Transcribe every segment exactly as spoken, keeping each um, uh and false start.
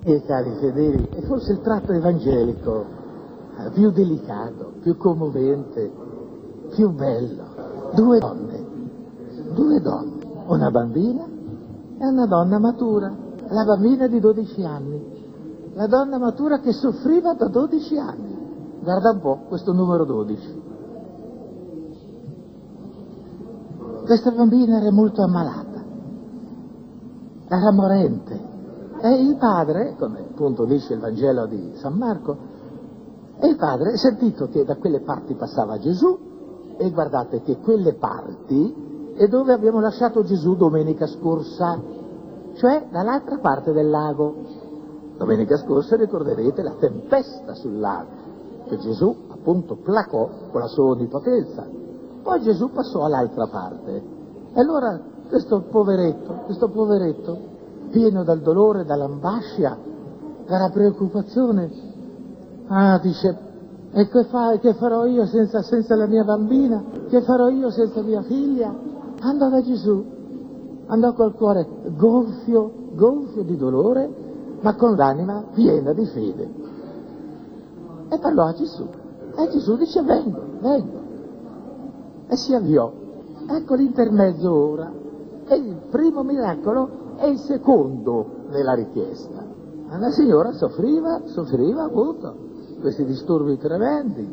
E cari fedeli, è forse il tratto evangelico più delicato, più commovente, più bello. Due donne, due donne, una bambina e una donna matura. La bambina di dodici anni, la donna matura che soffriva da dodici anni. Guarda un po' questo numero dodici. Questa bambina era molto ammalata, era morente. E il padre, come appunto dice il Vangelo di San Marco, e il padre, sentito che da quelle parti passava Gesù, e guardate che quelle parti è dove abbiamo lasciato Gesù domenica scorsa, cioè dall'altra parte del lago. Domenica scorsa ricorderete la tempesta sul lago, che Gesù appunto placò con la sua onnipotenza. Poi Gesù passò all'altra parte. E allora questo poveretto, questo poveretto, pieno dal dolore, dall'ambascia, dalla preoccupazione, ah, dice, e che, fa, che farò io senza, senza la mia bambina? Che farò io senza mia figlia? Andò da Gesù, andò col cuore gonfio, gonfio di dolore, ma con l'anima piena di fede. E parlò a Gesù. E Gesù dice, vengo, vengo. E si avviò. Ecco l'intermezzo ora. E il primo miracolo è il secondo nella richiesta. La signora soffriva, soffriva molto, questi disturbi tremendi.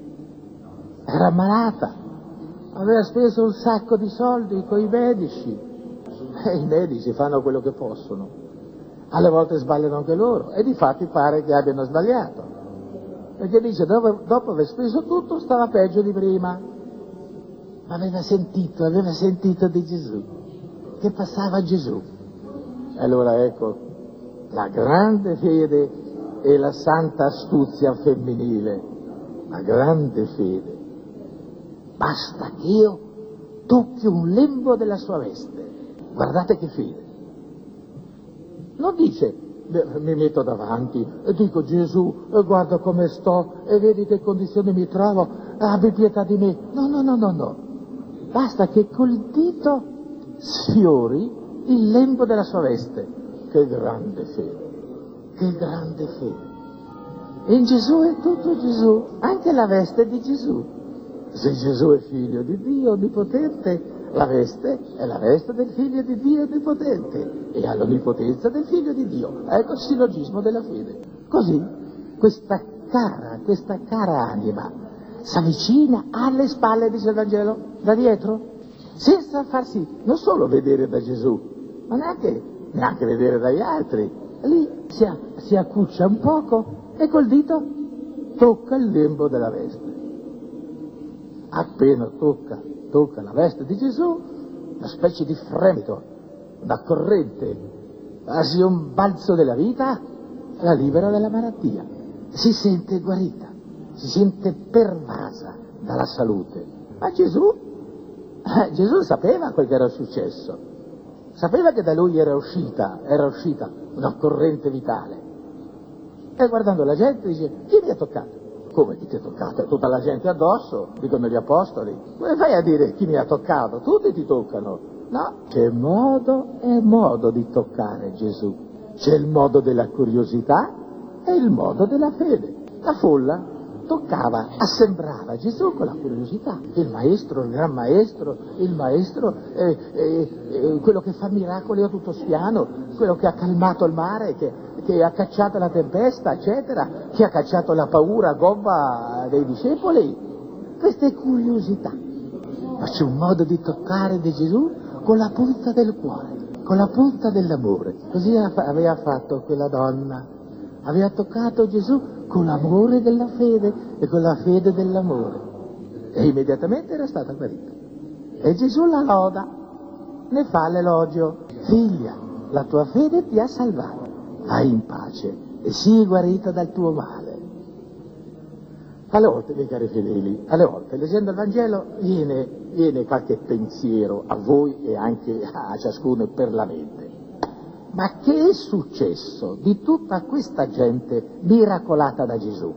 Era ammalata, aveva speso un sacco di soldi con i medici. E i medici fanno quello che possono. Alle volte sbagliano anche loro, e difatti pare che abbiano sbagliato. Perché dice, dopo, dopo aver speso tutto, stava peggio di prima. Ma aveva sentito, aveva sentito di Gesù, che passava Gesù. E allora ecco, la grande fede e la santa astuzia femminile, la grande fede. Basta che io tocchi un lembo della sua veste. Guardate che fede. Non dice, mi metto davanti e dico, Gesù, guarda come sto e vedi che condizioni mi trovo, abbi pietà di me. No, no, no, no, no. Basta che col dito sfiori il lembo della sua veste. Che grande fede, che grande fede. In Gesù è tutto Gesù, anche la veste di Gesù. Se Gesù è figlio di Dio onnipotente, la veste è la veste del figlio di Dio onnipotente e ha l'onnipotenza del figlio di Dio. Ecco il sillogismo della fede. Così questa cara, questa cara anima s'avvicina alle spalle, dice il Vangelo, da dietro, senza farsi non solo vedere da Gesù, ma neanche, neanche vedere dagli altri. Lì si, si accuccia un poco e col dito tocca il lembo della veste. Appena tocca, tocca la veste di Gesù, una specie di fremito, una corrente, quasi un balzo della vita, la libera dalla malattia. Si sente guarita, si sente pervasa dalla salute. Ma Gesù, eh, Gesù sapeva quel che era successo, sapeva che da lui era uscita, era uscita una corrente vitale. E guardando la gente dice, chi mi ha toccato? Come chi ti ha toccato? Tutta la gente addosso, dicono gli apostoli. Come fai a dire chi mi ha toccato? Tutti ti toccano. No, c'è modo e modo di toccare Gesù. C'è il modo della curiosità e il modo della fede. La folla toccava, assembrava Gesù con la curiosità. Il maestro, il gran maestro, il maestro, eh, eh, eh, quello che fa miracoli a tutto spiano, quello che ha calmato il mare, che, che ha cacciato la tempesta, eccetera, che ha cacciato la paura gobba dei discepoli. Questa è curiosità. Ma c'è un modo di toccare di Gesù con la punta del cuore, con la punta dell'amore. Così aveva fatto quella donna. Aveva toccato Gesù con l'amore della fede e con la fede dell'amore. E immediatamente era stata guarita. E Gesù la loda, ne fa l'elogio. Figlia, la tua fede ti ha salvato. Vai in pace e sii guarita dal tuo male. Alle volte, miei cari fedeli, alle volte, leggendo il Vangelo, viene, viene qualche pensiero a voi e anche a ciascuno per la mente. Ma che è successo di tutta questa gente miracolata da Gesù?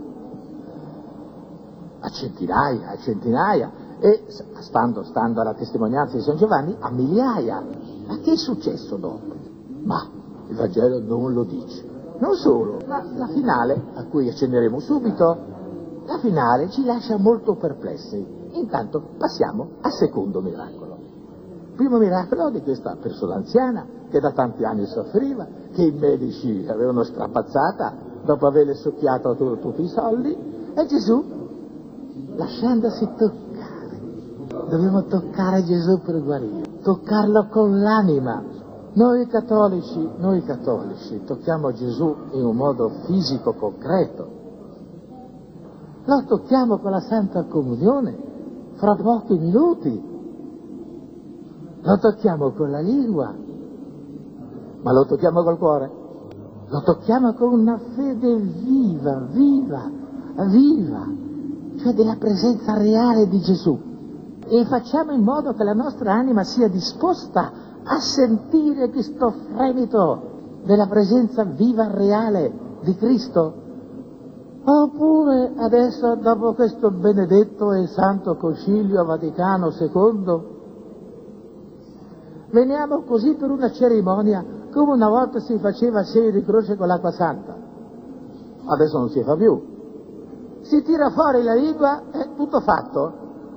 A centinaia, a centinaia, e stando, stando alla testimonianza di San Giovanni, a migliaia. Ma che è successo dopo? Ma il Vangelo non lo dice. Non solo, ma la finale, a cui accenneremo subito, la finale ci lascia molto perplessi. Intanto passiamo al secondo miracolo. Primo miracolo di questa persona anziana che da tanti anni soffriva, che i medici avevano strapazzata dopo averle succhiato tu, tutti i soldi, e Gesù, lasciandosi toccare, dobbiamo toccare Gesù per guarire, toccarlo con l'anima. Noi cattolici, noi cattolici tocchiamo Gesù in un modo fisico, concreto. Lo tocchiamo con la Santa Comunione fra pochi minuti. Lo tocchiamo con la lingua, ma lo tocchiamo col cuore. Lo tocchiamo con una fede viva, viva, viva, cioè della presenza reale di Gesù. E facciamo in modo che la nostra anima sia disposta a sentire questo fremito della presenza viva e reale di Cristo. Oppure adesso, dopo questo benedetto e santo Concilio Vaticano secondo, veniamo così per una cerimonia come una volta si faceva il segno di croce con l'acqua santa. Adesso non si fa più. Si tira fuori la lingua e tutto fatto.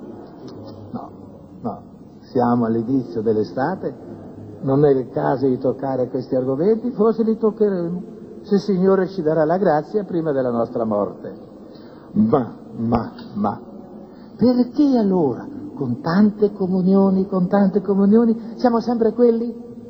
No, no, siamo all'inizio dell'estate, non è il caso di toccare questi argomenti, forse li toccheremo, se il Signore ci darà la grazia prima della nostra morte. Ma, ma, ma, perché allora, con tante comunioni, con tante comunioni, siamo sempre quelli?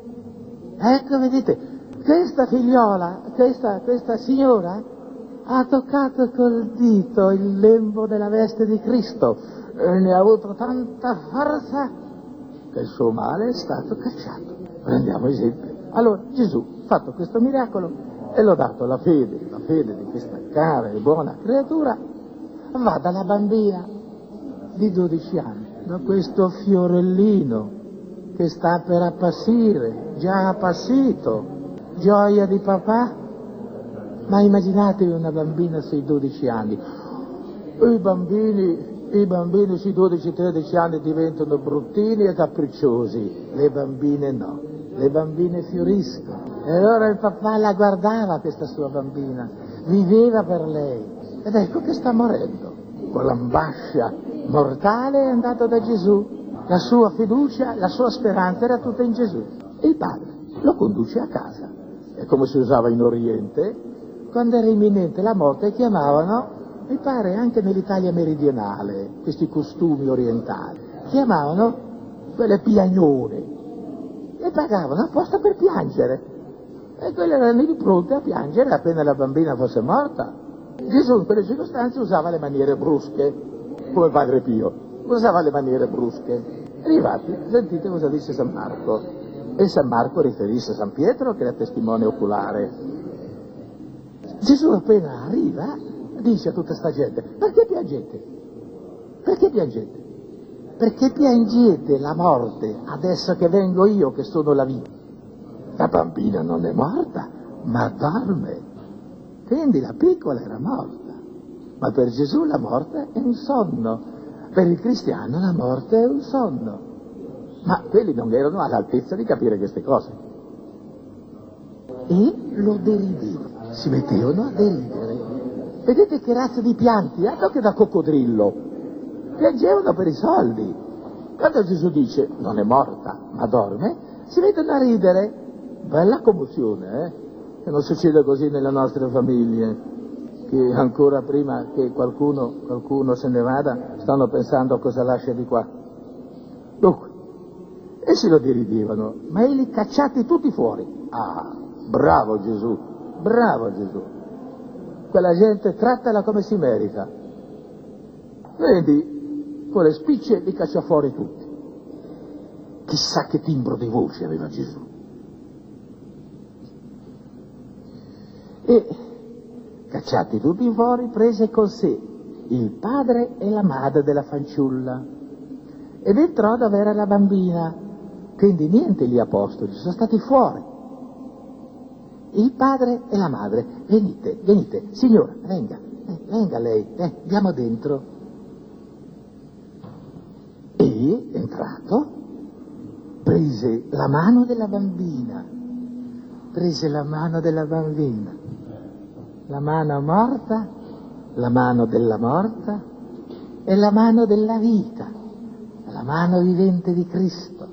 Ecco, vedete, questa figliola, questa, questa signora, ha toccato col dito il lembo della veste di Cristo, e ne ha avuto tanta forza che il suo male è stato cacciato. Prendiamo esempio. Allora Gesù ha fatto questo miracolo e l'ha dato la fede, la fede di questa cara e buona creatura, va dalla bambina di dodici anni, da questo fiorellino che sta per appassire, già appassito, gioia di papà. Ma immaginatevi una bambina sui dodici anni. I bambini I bambini sui dodici tredici anni diventano bruttini e capricciosi, le bambine no, le bambine fioriscono. E allora il papà la guardava, questa sua bambina, viveva per lei, ed ecco che sta morendo. Con l'ambascia mortale è andato da Gesù, la sua fiducia, la sua speranza era tutta in Gesù. E il padre lo conduce a casa. E come si usava in Oriente, quando era imminente la morte chiamavano, mi pare anche nell'Italia meridionale, questi costumi orientali, chiamavano quelle piagnone e pagavano apposta per piangere, e quelle erano lì pronte a piangere appena la bambina fosse morta. Gesù in quelle circostanze usava le maniere brusche, come Padre Pio, usava le maniere brusche. Arrivati, sentite cosa disse San Marco, e San Marco riferisse a San Pietro che era testimone oculare. Gesù appena arriva dice a tutta sta gente: perché piangete? Perché piangete? Perché piangete la morte adesso che vengo io che sono la vita? La bambina non è morta, ma dorme. Quindi la piccola era morta. Ma per Gesù la morte è un sonno. Per il cristiano la morte è un sonno. Ma quelli non erano all'altezza di capire queste cose. E lo deridevano, si mettevano a deridere. Vedete che razza di pianti, altro che da coccodrillo. Piangevano per i soldi. Quando Gesù dice non è morta ma dorme, si mettono a ridere. Bella commozione, eh? Che non succede così nelle nostre famiglie, che ancora prima che qualcuno, qualcuno se ne vada stanno pensando a cosa lascia di qua. Dunque, essi lo deridevano, ma li cacciati tutti fuori. Ah, bravo Gesù, bravo Gesù. Quella gente trattala come si merita. Vedi, con le spicce li caccia fuori tutti. Chissà che timbro di voce aveva Gesù. E, cacciati tutti fuori, prese con sé il padre e la madre della fanciulla ed entrò dove era la bambina. Quindi niente gli apostoli, sono stati fuori. Il padre e la madre: venite, venite, signora, venga, eh, venga lei, eh, andiamo dentro. E, entrato, prese la mano della bambina, prese la mano della bambina la mano morta, la mano della morta e la mano della vita, la mano vivente di Cristo.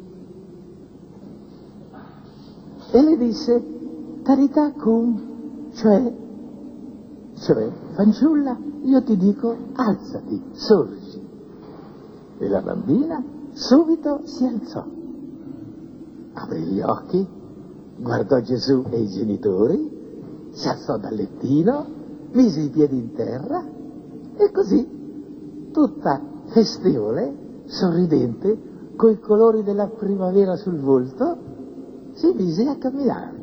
E le disse, carità cum, cioè, cioè, fanciulla, io ti dico, alzati, sorgi. E la bambina subito si alzò, aprì gli occhi, guardò Gesù e i genitori, si alzò dal lettino, mise i piedi in terra e così, tutta festevole, sorridente, coi colori della primavera sul volto, si mise a camminare.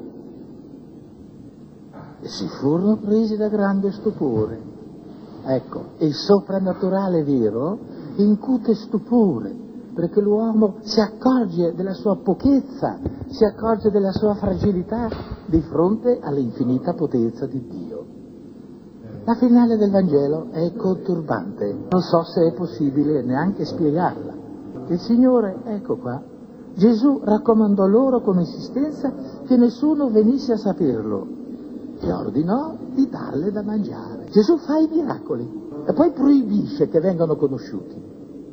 E si furono presi da grande stupore. Ecco, il soprannaturale vero incute stupore, perché l'uomo si accorge della sua pochezza, si accorge della sua fragilità di fronte all'infinita potenza di Dio. La finale del Vangelo è conturbante, non so se è possibile neanche spiegarla. Il Signore, ecco qua, Gesù raccomandò loro con insistenza che nessuno venisse a saperlo e ordinò di darle da mangiare. Gesù fa i miracoli e poi proibisce che vengano conosciuti.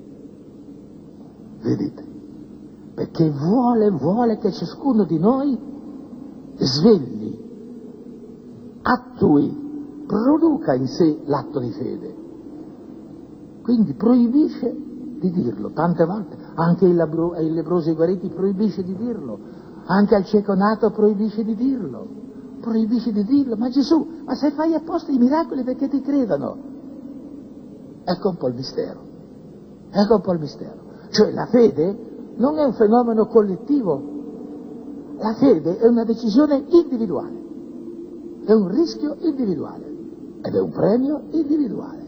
Vedete? Perché vuole, vuole che ciascuno di noi svegli, attui, produca in sé l'atto di fede. Quindi proibisce di dirlo, tante volte, anche ai lebro, leprosi guariti proibisce di dirlo, anche al cieco nato proibisce di dirlo, proibisce di dirlo, ma Gesù, ma se fai apposta i miracoli perché ti credano? Ecco un po' il mistero, ecco un po' il mistero. Cioè la fede non è un fenomeno collettivo, la fede è una decisione individuale, è un rischio individuale ed è un premio individuale.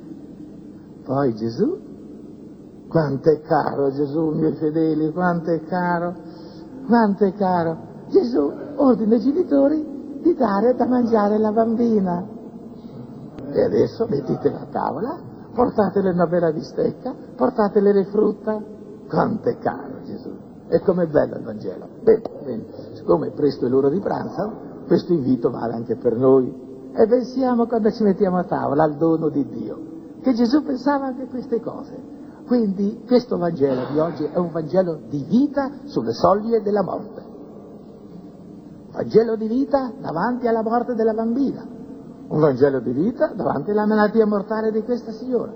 Poi Gesù, quanto è caro Gesù, miei fedeli, quanto è caro, quanto è caro. Gesù ordina ai genitori di dare da mangiare alla bambina. E adesso mettete a tavola, portatele una bella bistecca, portatele le frutta. Quanto è caro Gesù. E com'è bello il Vangelo. Bene, bene. Siccome è presto è l'ora di pranzo, questo invito vale anche per noi. E pensiamo quando ci mettiamo a tavola al dono di Dio, che Gesù pensava anche a queste cose. Quindi questo Vangelo di oggi è un Vangelo di vita sulle soglie della morte. Vangelo di vita davanti alla morte della bambina. Un Vangelo di vita davanti alla malattia mortale di questa signora.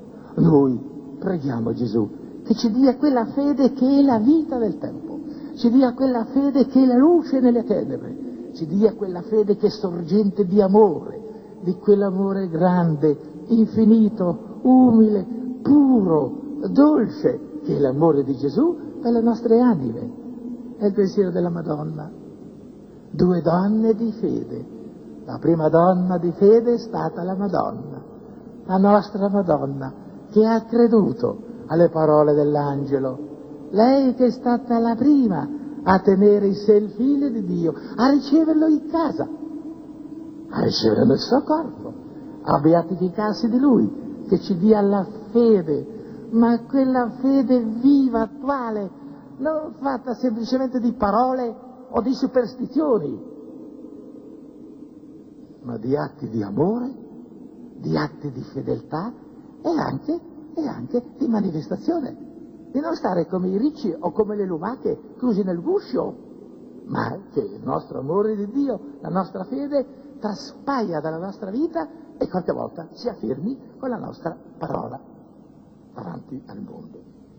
Noi preghiamo Gesù che ci dia quella fede che è la vita del tempo, ci dia quella fede che è la luce nelle tenebre, ci dia quella fede che è sorgente di amore, di quell'amore grande, infinito, umile, puro, dolce, che è l'amore di Gesù per le nostre anime. È il pensiero della Madonna. Due donne di fede. La prima donna di fede è stata la Madonna, la nostra Madonna, che ha creduto alle parole dell'angelo. Lei che è stata la prima a tenere in sé il figlio di Dio, a riceverlo in casa, a riceverlo nel suo corpo, a beatificarsi di lui, che ci dia la fede, ma quella fede viva, attuale, non fatta semplicemente di parole o di superstizioni, ma di atti di amore, di atti di fedeltà e anche, e anche di manifestazione, di non stare come i ricci o come le lumache chiusi nel guscio, ma che il nostro amore di Dio, la nostra fede traspaia dalla nostra vita e qualche volta si affermi con la nostra parola davanti al mondo.